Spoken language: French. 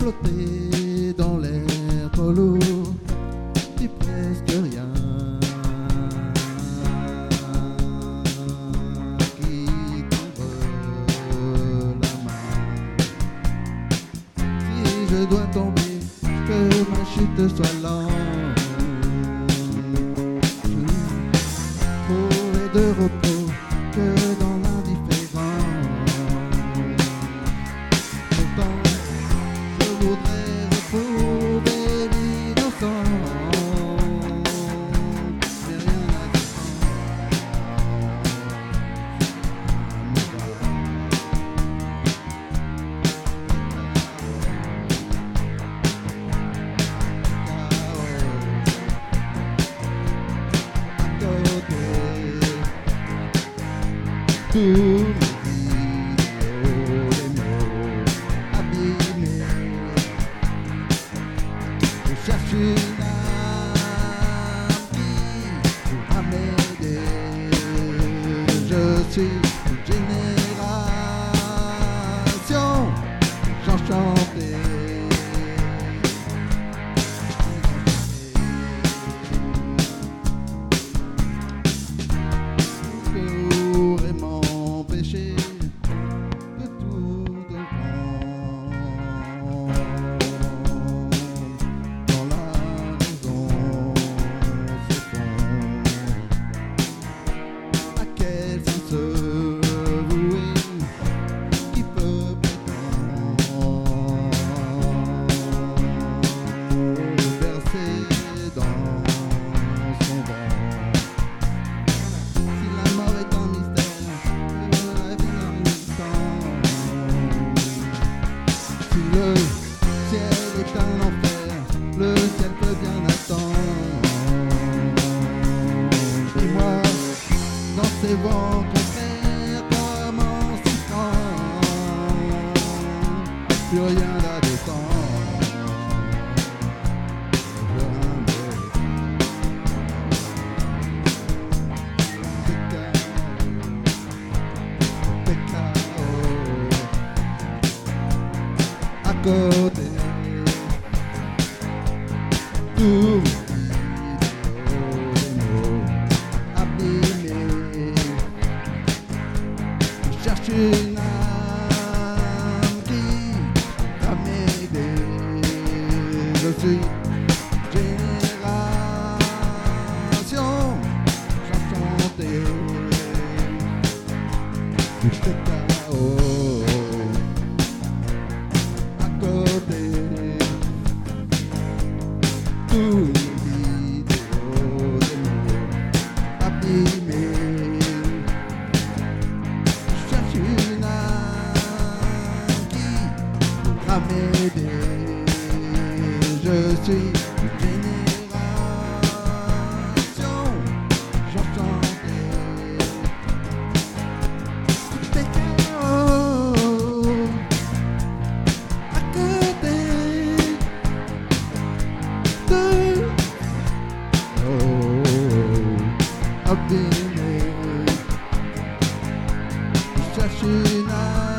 flotter dans l'air trop lourd, dis presque rien. Qui tendre la main. Si je dois tomber, que ma chute soit lente. Trouver de repos que dans l'indifférence. Pourtant, je voudrais retrouver l'innocence. J'ai rien à tous mes vidéos, les mots abîmés. Je cherche une amie pour m'aider. Je suis une génération enchantée. De tout devant dans la maison s'effondre. À quel sens se vouer? Qui peut prétendre verser dans son ventre? Si la mort est un mystère, si le ciel est un enfer, le ciel peut bien attendre. Dis-moi, dans ces vents contraires, comment s'y prendre? Plus rien à détendre. À côté, tous les mots abîmés. Je cherche une âme qui va m'aider. Je suis génération enchantée. Tout est chaos. Tous les vidéos de mots abîmés. Je cherche une âme qui pourra m'aider. Je suis une génération enchantée. Tout est chaos à côté. Abîmé, je cherche une âme.